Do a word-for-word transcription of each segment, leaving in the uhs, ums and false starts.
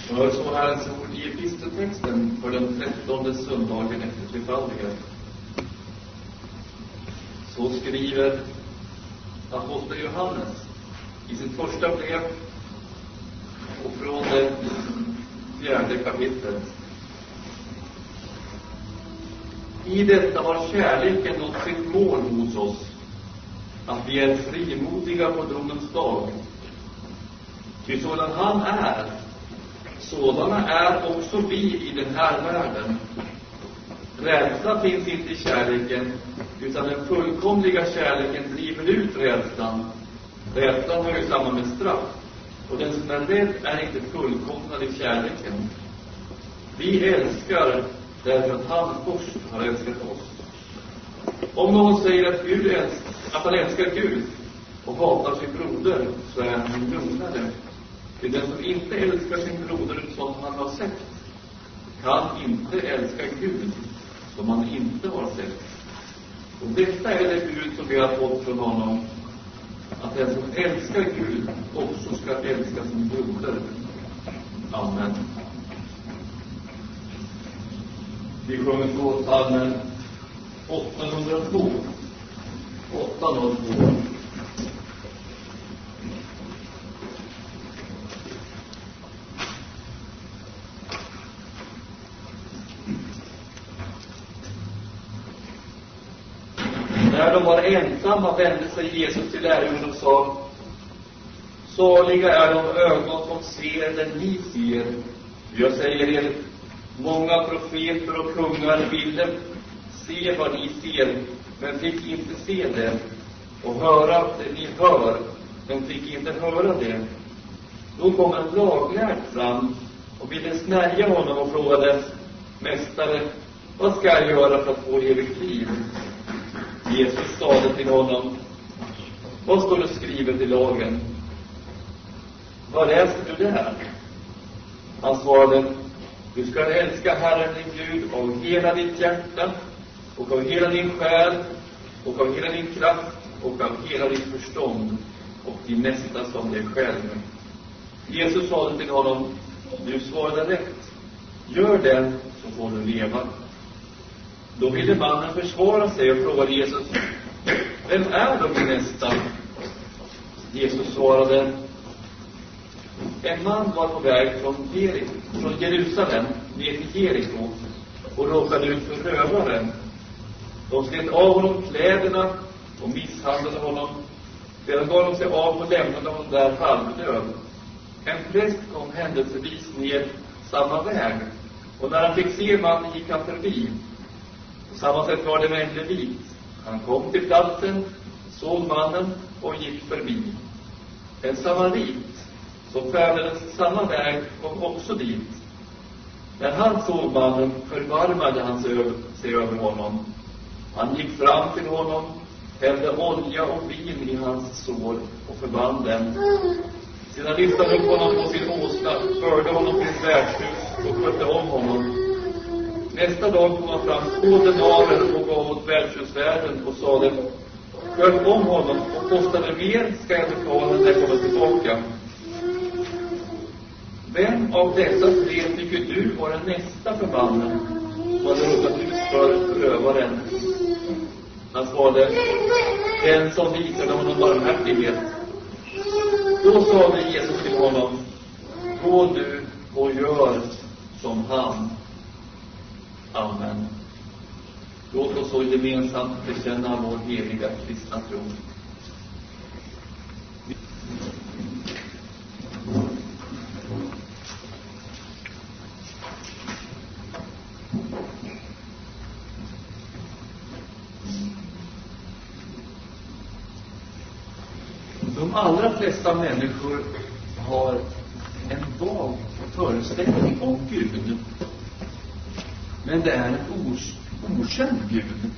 Hör så Herrens ord i episteltexten för den trettonde söndagen efter trefaldighet. Så skriver aposteln Johannes i sitt första brev och från det fjärde kapitlet. I detta har kärleken nått sitt mål hos oss, att vi är frimodiga på domens dag. Ty sådan han är, sådana är också vi i den här världen. Rädsla finns inte i kärleken, utan den fullkomliga kärleken driver ut rädslan. Rädslan hör ju samman med straff, och den som är rädd är inte fullkomnad i kärleken. Vi älskar därför att han först har älskat oss. Om någon säger att, Gud älskar, att han älskar Gud och hatar sin broder, så är han en lögnare. Till den som inte älskar sin broder som han har sett kan inte älska Gud som han inte har sett. Och detta är det bud som vi har fått från honom, att den som älskar Gud också ska älska sin broder. Amen. Vi sjunger så psalmen åttahundratvå. åttahundratvå. När de var ensamma vände sig Jesus till lärjungarna och sa: saliga är de ögon som ser det ni ser. Jag säger er, många profeter och kungar ville se vad ni ser, men fick inte se det, och höra det ni hör, men fick inte höra det. Då kom en laglärd fram och ville snärja honom och frågade: mästare, vad ska jag göra för att få evigt liv? Jesus sade till honom: vad står det skrivet i lagen? Vad läser du där? Han svarade: du ska älska Herren din Gud av hela ditt hjärta och av hela din själ och av hela din kraft och av hela ditt förstånd, och din nästa som dig själv. Jesus sade till honom: du svarade rätt. Gör det, så får du leva. Då ville mannen försvara sig och frågade Jesus: vem är då min nästa? Jesus svarade: en man var på väg från, Jeriko, från Jerusalem ner till Jeriko och råkade ut för rövare. De slet av honom kläderna och misshandlade honom. Sedan gav de sig av och lämnade honom där halvdöd. En präst kom händelsevis ner samma väg, och när han fick se mannen gick han förbi. På samma sätt var det med en levit. Han kom till platsen, såg mannen och gick förbi. En samarit som färdades samma väg kom också dit. När han såg mannen förvarmade han sig över, sig över honom. Han gick fram till honom, hällde olja och vin i hans sår och förband dem. Sedan lyfte han upp honom på sin åsna, förde honom till ett värdshus och skötte om honom. Nästa dag kom han fram två denarer och gav åt värdshusvärden och sade: sköt om honom, och kostade mer ska jag betala när jag kommer tillbaka. Vem av dessa tre tycker du var den nästa för mannen som hade råkat ut för rövaren? Han svarade: den som visade honom barmhärtighet. Då sade Jesus till honom: gå du och gör som han. Amen. Låt oss så gemensamt bekänna vår heliga kristna tro. De allra flesta människor har en vag föreställning om Gud. Men det är en os- okänd Gud.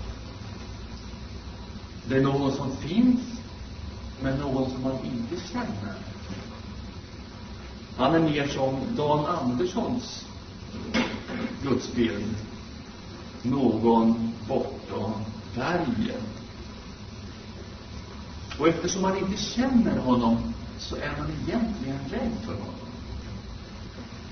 Det är någon som finns, men någon som man inte känner. Han är mer som Dan Anderssons gudsbild. Någon bortom bergen. Och eftersom man inte känner honom, så är man egentligen rädd för honom.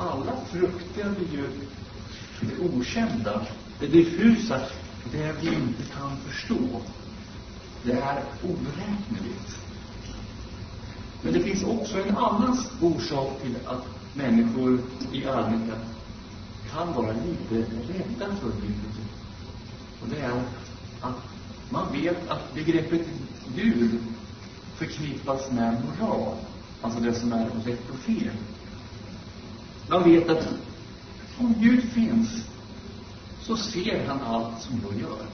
alla frukter blir ju det okända, det diffusa, det vi inte kan förstå. Det är oräkneligt. Men det finns också en annan orsak till att människor i allmänhet kan vara lite rädda för Gud. Och det är att man vet att begreppet Gud förknippas med moral. Alltså det som är rätt och fel. Man vet att om Gud finns så ser han allt som jag gör.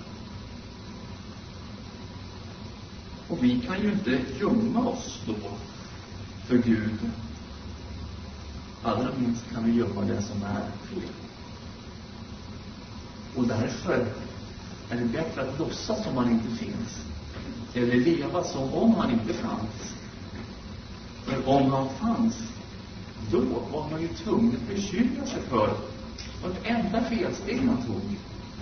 Och vi kan ju inte gömma oss då för Gud. Allra minst kan vi gömma det som är fel. Och därför är det bättre att låtsas som man inte finns. Eller leva som om han inte fanns. För om han fanns, då var man ju tvungen att bekymra sig för ett enda felsteg man tog.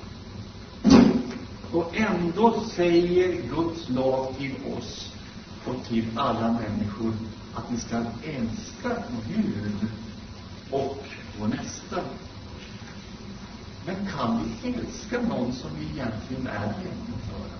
Och ändå säger Guds lag till oss och till alla människor att vi ska älska Gud och vår nästa. Men kan vi älska någon som vi egentligen är rädda för?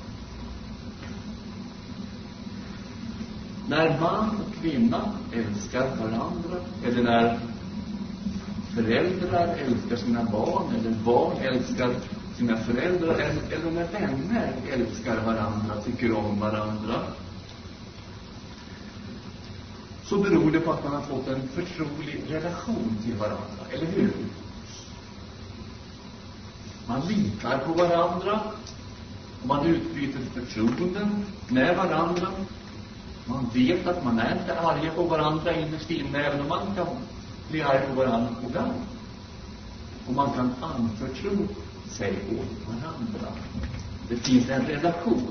När man och kvinna älskar varandra, eller när föräldrar älskar sina barn, eller barn älskar sina föräldrar, eller, eller när vänner älskar varandra, tycker om varandra, så beror det på att man har fått en förtrolig relation till varandra, eller hur? Man litar på varandra, och man utbyter förtroenden med varandra. Man vet att man är inte arga på varandra innerst inne, även om man kan bli arg på varandra ibland. Och man kan anförtro sig åt varandra. Det finns en relation.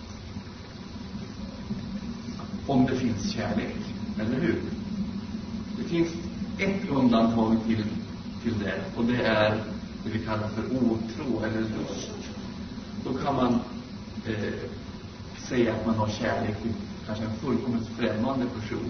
Om det finns kärlek, eller hur? Det finns ett undantag till, till det, och det är det vi kallar för åtrå eller lust. Då kan man eh, säga att man har kärlek till kanske en fullkomligt främmande person.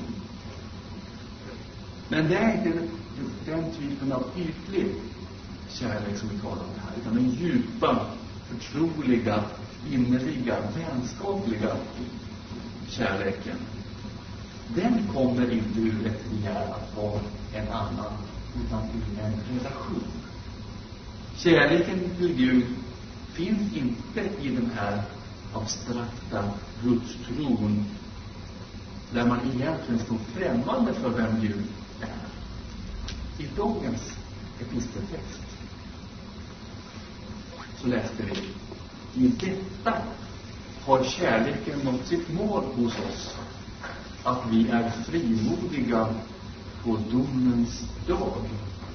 Men det är inte den typen av ytlig kärlek som vi talar om här, utan den djupa, förtroliga, innerliga, vänskapliga kärleken. Den kommer inte ur ett begär att vara en annan, utan ur en relation. Kärleken till Gud finns inte i den här abstrakta gudstron, där man egentligen står främmande för vem Gud är. I dagens episteltext så läste vi: i detta har kärleken nått sitt mål hos oss, att vi är frimodiga på domens dag.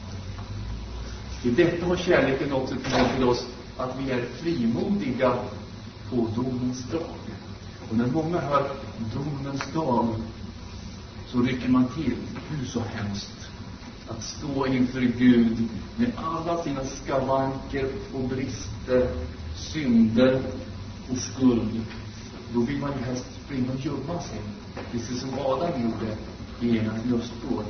I detta har kärleken nått sitt mål till oss, att vi är frimodiga på domens dag. Och när många hör domens dag så rycker man till. Hur så hemskt att stå inför Gud med alla sina skavanker och brister, synder och skuld. Då vill man ju helst springa och gömma sig, precis som Adam gjorde i ena lustår.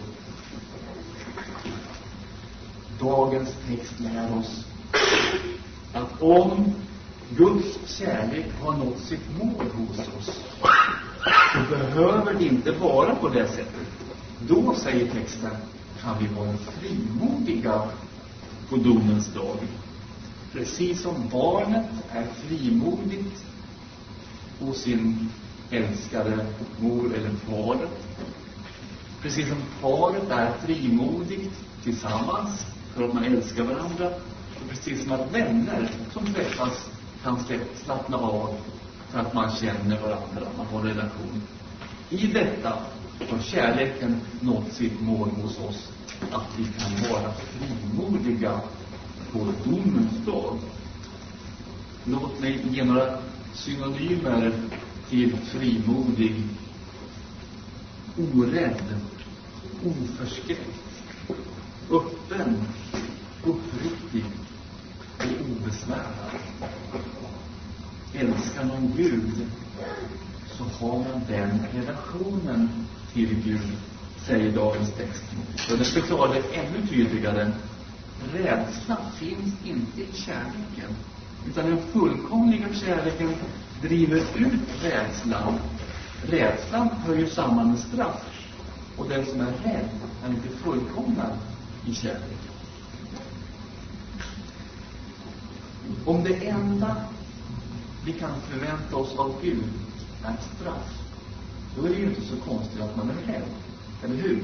Dagens text lär oss att om Guds kärlek har nått sitt mål hos oss, så behöver det inte vara på det sättet. Då, säger texten, kan vi vara frimodiga på domens dag. Precis som barnet är frimodigt hos sin älskade mor eller far. Precis som paret är frimodigt tillsammans för att man älskar varandra. Och precis som att vänner som träffas kan slappna av för att man känner varandra, man har en relation. I detta har kärleken nått sitt mål hos oss, att vi kan vara frimodiga på domens dag. Låt mig ge några synonymer till frimodig: orädd, oförskräckt, öppen, uppriktig och obesvärad. Älskar man Gud, så har man den relationen till Gud säger dagens text. Och det förklarar det ännu tydligare. Rädsla finns inte i kärleken, utan den fullkomliga kärleken driver ut rädslan. Rädslan hör ju samman med straff, och den som är rädd är inte fullkomnad i kärleken. Om det enda vi kan förvänta oss av Gud är straff, då är det ju inte så konstigt att man är rädd, eller hur?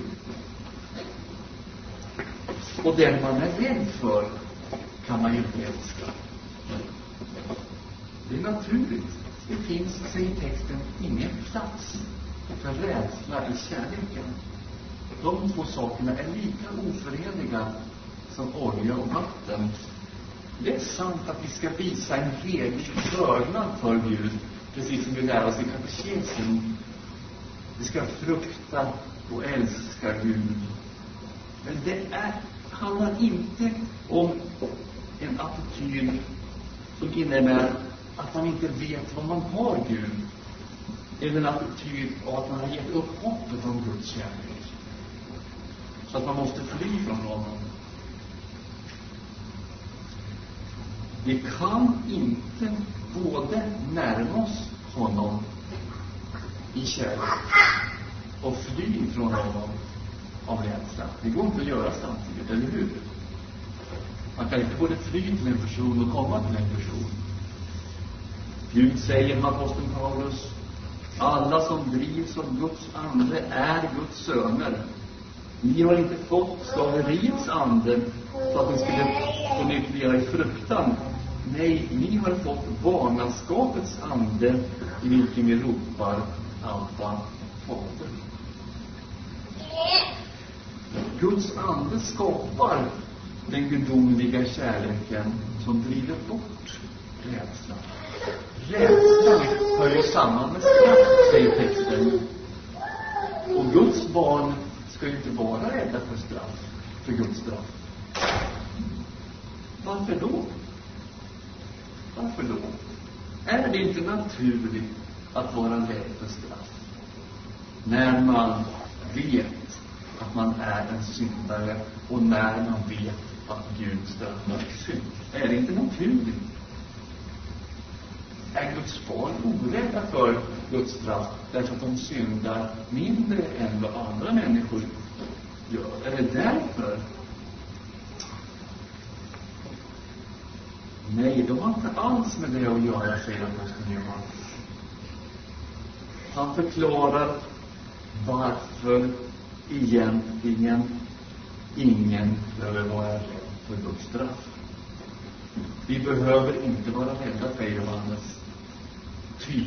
Och den man är rädd för kan man ju inte älska. Det är naturligt. Det finns, säger texten, ingen plats för rädsla i kärleken. De två sakerna är lika oförenliga som olja och vatten. Det är sant att vi ska visa en helig vördnad för Gud, precis som vi lär oss i katekesen. Vi ska frukta och älska Gud. Men det är, handlar inte om en attityd som innebär att man inte vet vad man har Gud. Eller en attityd av att man har gett upp hoppet om Guds kärlek, så att man måste fly från honom. Vi kan inte både närma oss honom i kärlek och fly från honom av rädsla. Det går inte att göra samtidigt, eller hur? Man kan inte både fly till en person och komma till en person. Gud säger med aposteln Paulus: alla som drivs av Guds ande är Guds söner. Ni har inte fått slaveriets ande så att ni skulle på nytt leva i fruktan. Nej, ni har fått barnaskapets ande, i vilken vi ropar Abba, Fader. Guds ande skapar den gudomliga kärleken som driver bort rädslan. Rädslan hör ju samman med straff, säger texten. Och Guds barn ska ju inte vara rädda för straff, för Guds straff. Varför då? Varför då? Är det inte naturligt att vara rädd för straff när man vet att man är en syndare och när man vet att Gud straffar synd? Är det inte naturligt? Är Guds barn orädda för Guds straff därför att de syndar mindre än vad andra människor gör? Är det därför? Nej, de har inte alls med det att göra, säger aposteln Johannes. Han förklarar varför egentligen ingen behöver vara rädd för Guds straff. Vi behöver inte vara rädda, säger Johannes. Ty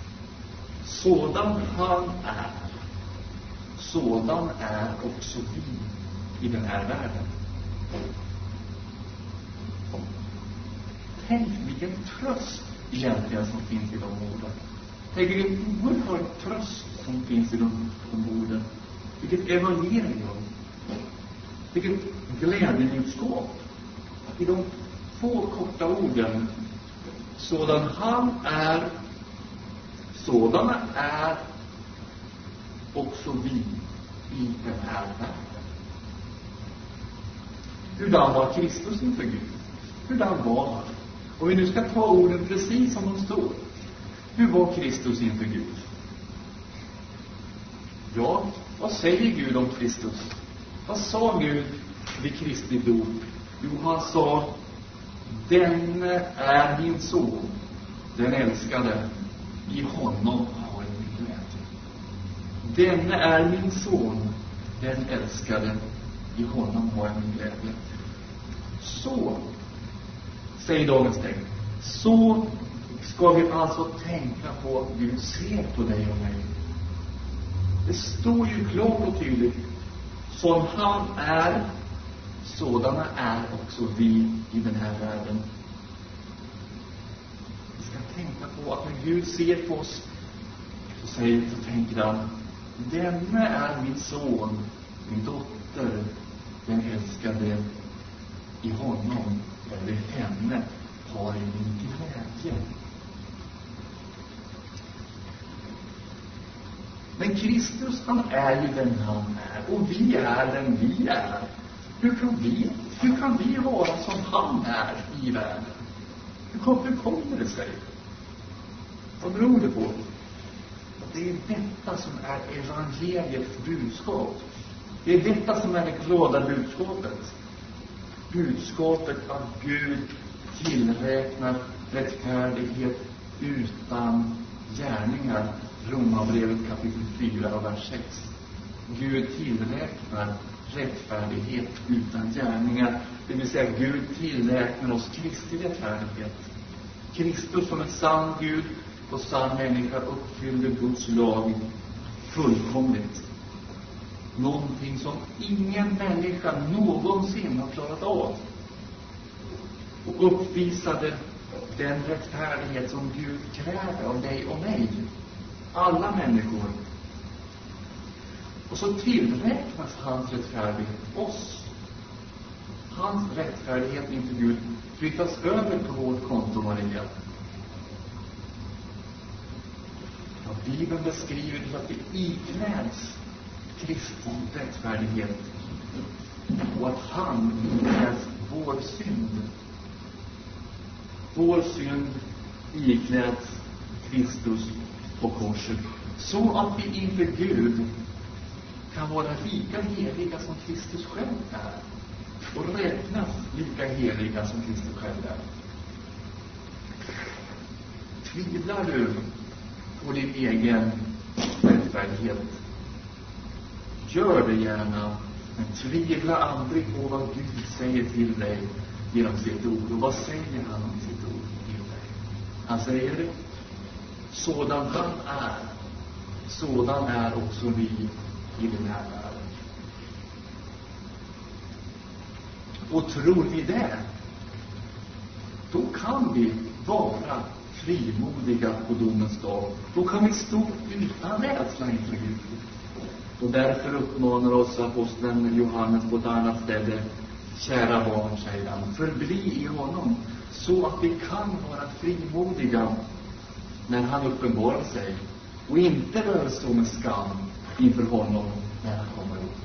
sådan han är, sådan är också vi i den här världen. Tänk vilken tröst egentligen som finns i de orden. Tänk vilken oerhörd tröst som finns i de, de orden. Vilket evangelium. Vilket glädjebudskap i de få korta orden. Sådan han är, sådana är också vi i den här världen. Hurdan var Kristus inför Gud? Hurdan var han? Och vi nu ska ta orden precis som de står. Hur var Kristus inför Gud? Ja, vad säger Gud om Kristus? Vad sa Gud vid Kristi dop? Jo, han sa: denne är min son, den älskade, i honom har jag min glädje. Denne är min son, den älskade, i honom har jag min glädje. Så, säger dagens text, så ska vi alltså tänka på att Gud ser på dig och mig. Det står ju klart och tydligt: som han är, sådana är också vi i den här världen. Vi ska tänka på att när Gud ser på oss, så säger så tänker han: denne är min son, min dotter, den älskade, i honom eller henne har jag min glädje. Men Kristus, han är ju den han är. Och vi är den vi är. Hur kan vi, hur kan vi vara som han är i världen? Hur kommer, hur kommer det sig? Vad beror det på? Det är detta som är evangeliets budskap. Det är detta som är det glada budskapet. Budskapet att Gud tillräknar rättfärdighet utan gärningar. Romarbrevet kapitel fyra och vers sex. Gud tillräknar rättfärdighet utan gärningar. Det vill säga Gud tillräknar oss Kristi rättfärdighet. Kristus som en sann Gud och sann människa uppfyllde Guds lag fullkomligt. Någonting som ingen människa någonsin har klarat av. Och uppvisade den rättfärdighet som Gud kräver av dig och mig. Alla människor. Och så tillräknas hans rättfärdighet oss. Hans rättfärdighet inför Gud flyttas över på vårt konto, Maria. Ja, Bibeln beskriver att det ikläds Kristi rättfärdighet och att han ikläds vår synd. Vår synd ikläds Kristus på korset, så att vi inför Gud kan vara lika heliga som Kristus själv är och räknas lika heliga som Kristus själv är. Tvivlar du på din egen rättfärdighet? Gör det gärna, men tvivla aldrig på vad Gud säger till dig genom sitt ord. Och vad säger han om sitt ord till dig? Han säger det. Sådan han är, sådan är också vi i den här världen. Och tror vi det, då kan vi vara frimodiga på domens dag. Då kan vi stå utan rädsla inför Gud. Och därför uppmanar oss aposteln Johannes på ett annat ställe: kära barn, säger han, förbli i honom, så att vi kan vara frimodiga när han uppenbarar sig, och inte behöver stå med skam inför honom när han kommer upp.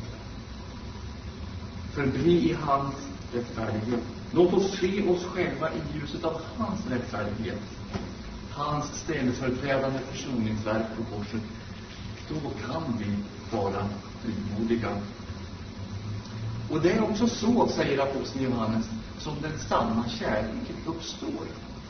Förbli i hans rättfärdighet. Låt oss se oss själva i ljuset av hans rättfärdighet. Hans ställföreträdande försoningsverk på korset. Då kan vi vara frimodiga. Och det är också så, säger aposteln Johannes, som den sanna kärleken uppstår.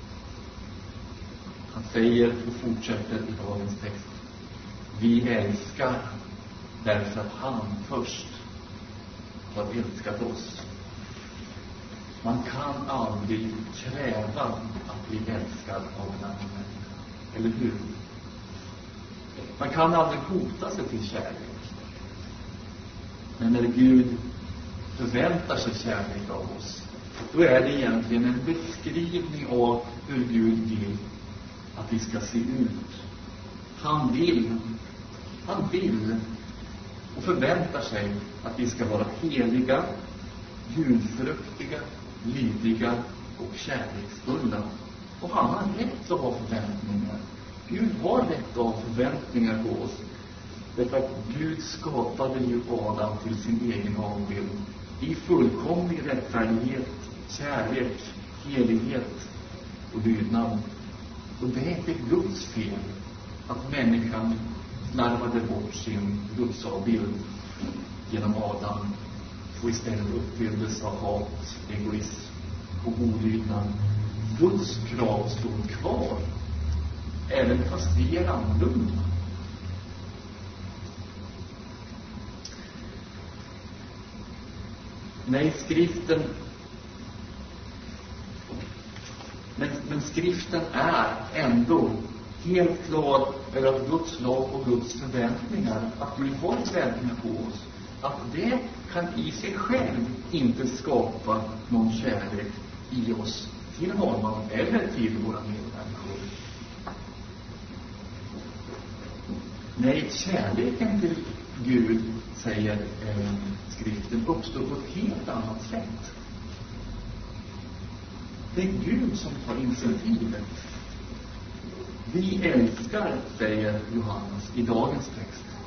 Han säger och fortsätter i dagens text: vi älskar därför att han först har älskat oss. Man kan aldrig kräva att bli älskad av en annan människa. Eller hur? Man kan aldrig hota sig till kärlek. Men när Gud förväntar sig kärlek av oss, då är det egentligen en beskrivning av hur Gud vill att vi ska se ut. Han vill, han vill och förväntar sig att vi ska vara heliga, gudfruktiga, lydiga och kärleksfulla. Och han har rätt att ha förväntningar. Gud har rätt att ha förväntningar på oss. Därför att Gud skapade ju Adam till sin egen avbild i fullkomlig rättfärdighet, kärlek, helighet och lydnad. Och det är inte Guds fel att människan slarvade bort sin Guds avbild genom Adam och istället uppfylldes av hat, egoism och olydnad. Guds krav står kvar, även fast vi är annorlunda. Nej, skriften men, men skriften är ändå helt klar över att Guds lag och Guds förväntningar, att Gud har förväntningar på oss, att det kan i sig själv inte skapa någon kärlek i oss till honom eller till våra medmänniskor. Nej, kärleken till Gud, säger eh, skriften, uppstår på ett helt annat sätt. Det är Gud som tar initiativet. Vi älskar, säger Johannes i dagens text,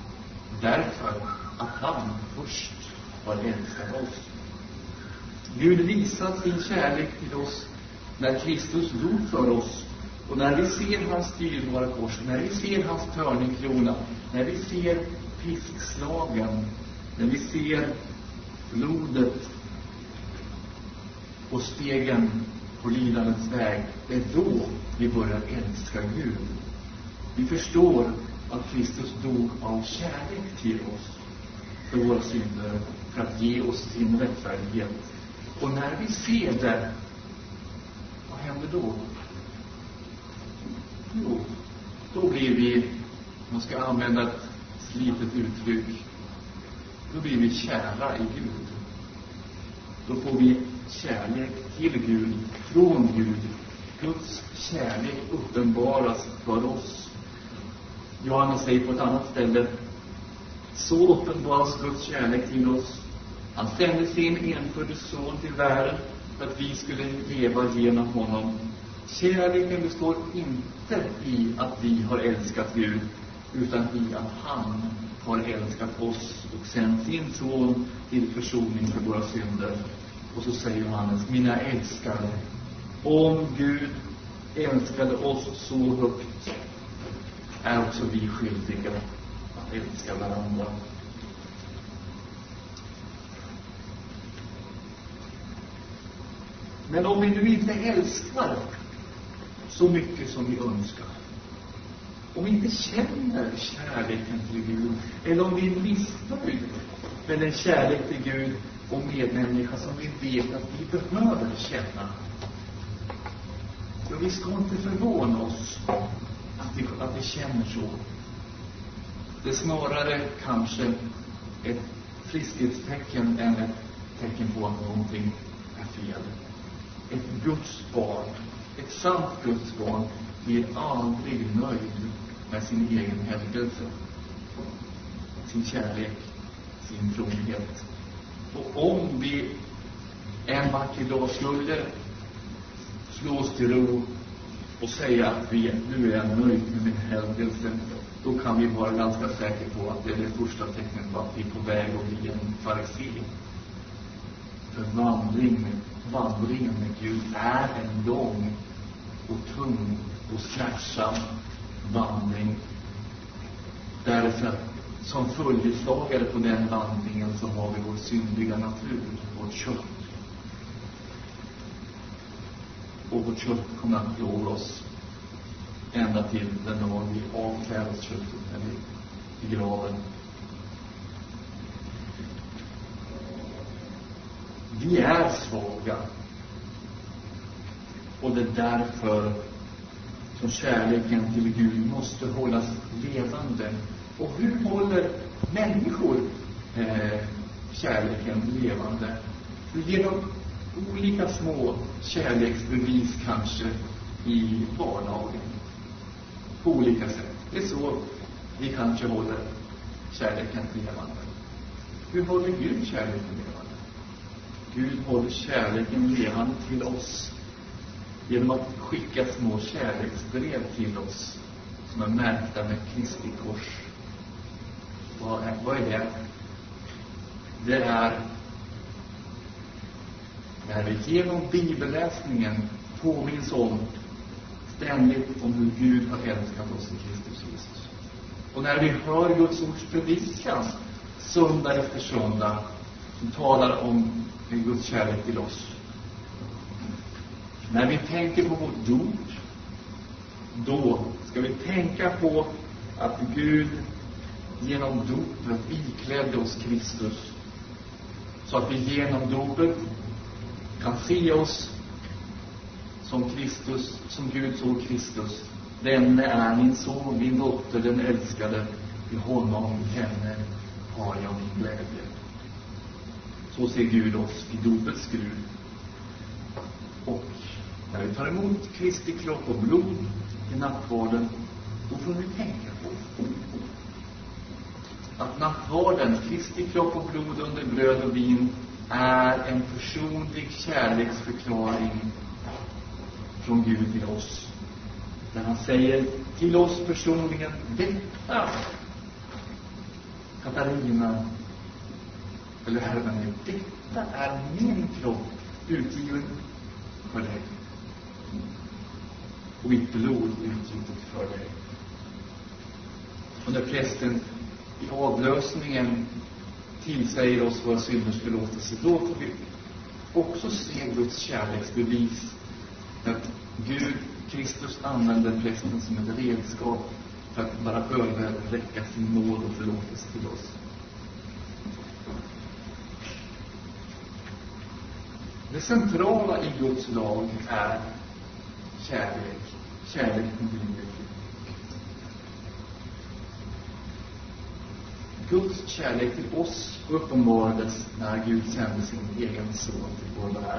Därför att han först har älskat oss. Gud visar sin kärlek till oss när Kristus dog för oss. Och när vi ser hans dyrbara kors, när vi ser hans törnekrona, när vi ser piskslagen, när vi ser blodet och stegen på lidandets väg, det är då vi börjar älska Gud. Vi förstår att Kristus dog av kärlek till oss för våra synder, för att ge oss sin rättfärdighet. Och när vi ser det, vad händer då? Jo, då blir vi, man ska använda ett slitet uttryck, då blir vi kära i Gud. Då får vi kärlek till Gud, från Gud. Guds kärlek uppenbaras för oss. Johannes säger på ett annat ställe: så uppenbaras Guds kärlek till oss. Han sände sin enfödde son till världen för att vi skulle leva genom honom. Kärleken består inte i att vi har älskat Gud, utan i att han har älskat oss och sänt sin son till försoning för våra synder. Och så säger Johannes: mina älskade, om Gud älskade oss så högt, är också vi skyldiga att älska varandra. Men om vi nu inte älskar så mycket som vi önskar, om vi inte känner kärleken till Gud, eller om vi är missnöjda med den kärlek till Gud och medmänniska som vi vet att vi behöver känna, då vi ska inte förvåna oss att vi, att vi känner så. Det är snarare kanske ett friskhetstecken än ett tecken på att någonting är fel. Ett Guds barn, ett sant Guds barn, blir aldrig nöjd med sin egen helgelse, sin kärlek, sin trohet. Och om vi en vacker dag skulle slå oss till ro och säga att vi nu är nöjd med min helgelse, då kan vi vara ganska säkra på att det är det första tecknet på att vi är på väg att bli en farisé. För vandring, vandringen med Gud är en lång och tung och smärtsam vandring. Därför som följeslagare på den vandringen så har vi vår syndiga natur, vårt kött. Och vårt kött kommer att plåga oss ända till den dag vi avklär oss köttet eller i graven. Vi är svaga. Och det är därför som kärleken till Gud måste hållas levande. Och hur håller människor eh, kärleken levande? Genom olika små kärleksbevis kanske i vardagen. På olika sätt. Det är så vi kanske håller kärleken levande. Hur håller Gud kärleken levande? Gud håller kärleken levande till oss genom att skicka små kärleksbrev till oss som är märkta med Kristi kors. Vad är, vad är det? Det är när vi genom bibelläsningen påminns om ständigt om hur Gud har älskat oss i Kristus Jesus. Och när vi hör Guds ords predikas söndag efter söndag som talar om Guds kärlek till oss. När vi tänker på vårt dop, då ska vi tänka på att Gud genom dopet iklädde oss Kristus, så att vi genom dopet kan se oss som Kristus, som Gud såg Kristus. Denne är min son, min dotter, den älskade. I honom, i henne har jag min glädje. Så ser Gud oss i dopets Gud. Och när vi tar emot Kristi kropp och blod i nattvarden, då får vi tänka på att nattvarden, Kristi kropp och blod under bröd och vin, är en personlig kärleksförklaring från Gud till oss. Där han säger till oss personligen: detta Katarina eller Herman, detta är min kropp utgiven för dig. Och mitt blod utgivet för dig. Och när prästen i avlösningen tillsäger oss våra synders förlåtelse, då får vi också se Guds kärleksbevis. Att Gud, Kristus, använder prästen som ett redskap för att bara överräcka sin nåd och förlåtelse till oss. Det centrala i Guds lag är kärlek. Kärlek till Gud. Guds kärlek till oss uppenbarades när Gud sände sin egen son till vår värld.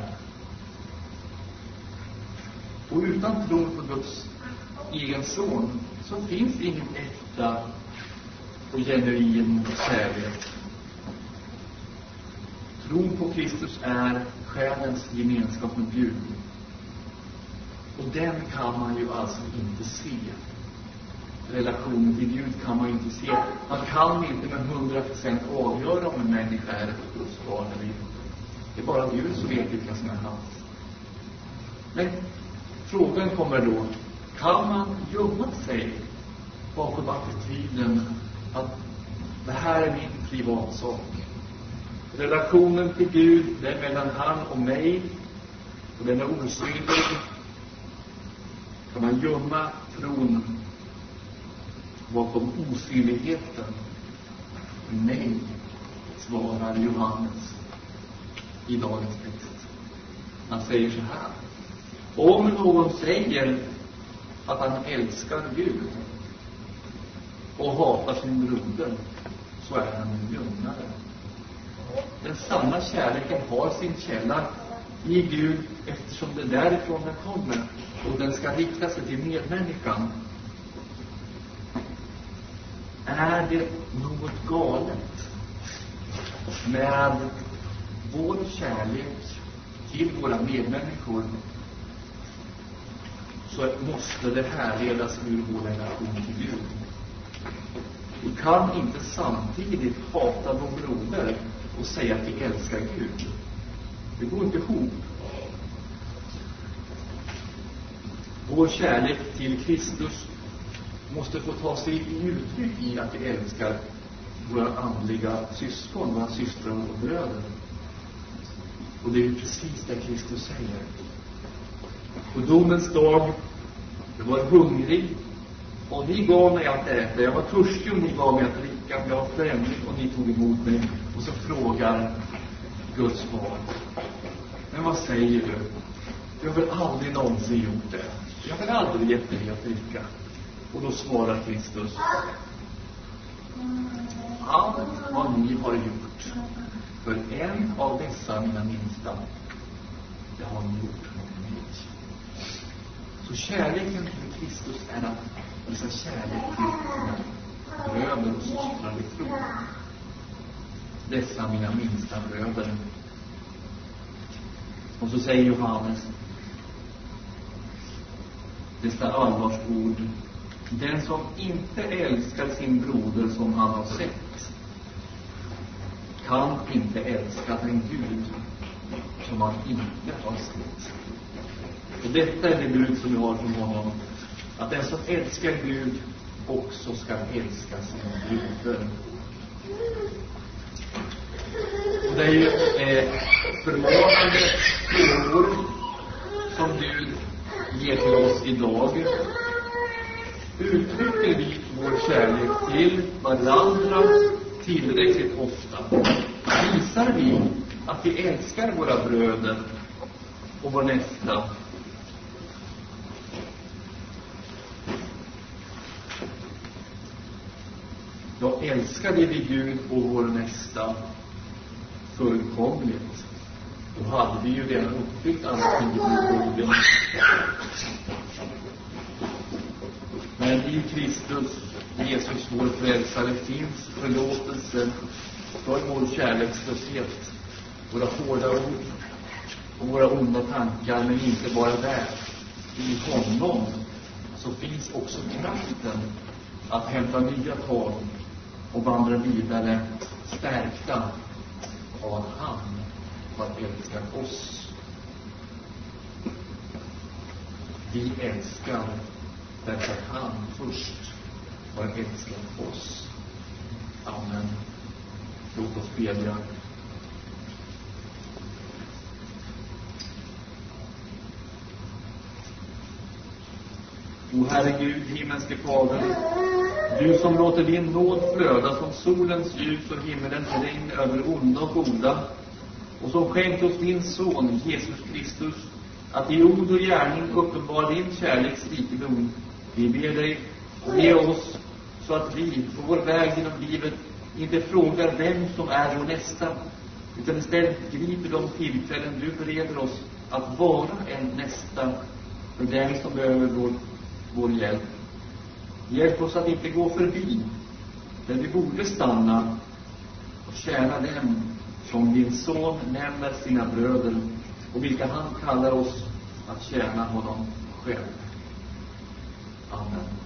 Och utan tron på Guds egen son så finns ingen äkta och genuin kärlek. Tron på Kristus är själens gemenskap med Gud. Och den kan man ju alltså inte se. Relationen till Gud kan man inte se. Man kan inte med hundra procent avgöra om en människa är ett Guds barn eller inte. Det är bara Gud som vet vilka som är hans. Men frågan kommer då, kan man gömma sig bakom attityden att det här är min privatsak? Relationen till Gud, det är mellan han och mig, och den är osynlig. Kan man gömma tron bakom osynligheten? Nej, svarar Johannes i dagens text. Han säger så här: om någon säger att han älskar Gud och hatar sin broder, så är han en lögnare. Den sanna kärleken har sin källa i Gud, eftersom det är därifrån den kommer, och den ska rikta sig till medmänniskan. Är det något galet med vår kärlek till våra medmänniskor, så måste det här ledas ur vår relation till Gud. Vi kan inte samtidigt hata vår broder och säga att vi älskar Gud. Det går inte ihop. Vår kärlek till Kristus måste få ta sig uttryck i att vi älskar våra andliga syskon, våra systrar och bröder. Och det är precis det Kristus säger. På domens dag, jag var hungrig och ni gav mig att äta. Jag var törstig och ni gav mig att dricka. Jag var främling och ni tog emot mig. Och så frågar Guds barn: men vad säger du? Jag har väl aldrig någonsin gjort det. Jag har väl aldrig gett dig att dricka. Och då svarar Kristus: allt vad ni har gjort för en av dessa mina minsta, det har ni gjort för mig. Så kärleken till Kristus är att visa kärlek till sina bröder och systrar i tro. Dessa mina minsta bröder. Och så säger Johannes dessa allvarsord: den som inte älskar sin broder som han har sett kan inte älska den Gud som han inte har sett. Och detta är det bud som vi har från honom, att den som älskar Gud också ska älska sin broder. Och det är ju eh, förmanande frågor som Gud ger till oss idag. Uttrycker vi vår kärlek till varandra tillräckligt ofta? Visar vi att vi älskar våra bröder och vår nästa? Då älskade vi Gud och vår nästa fullkomligt. Då hade vi ju redan uppfyllt alla tio buden. Men i Kristus, Jesus vår frälsare, finns förlåtelse för vår kärlekslöshet, våra hårda ord och våra onda tankar. Men inte bara där. I honom så finns också kraften att hämta nya tag och vandra vidare stärkta av att han har älskat oss. Vi älskar därför att han först har älskat oss. Amen. Låt oss bedja. O Herre Gud, himmelske Fader, du som låter din nåd flöda som solens ljus och himmelens regn över onda och goda, och som skänkt oss din son Jesus Kristus att i ord och gärning uppenbara din kärleks rikedom. Vi ber dig, ge oss så att vi på vår väg genom livet inte frågar vem som är vår nästa, utan istället griper de tillfällen du bereder oss att vara en nästa för den som behöver vår, vår hjälp. Hjälp oss att inte gå förbi där vi borde stanna och tjäna dem som din son nämner sina bröder och vilka han kallar oss att tjäna honom själv. Amen.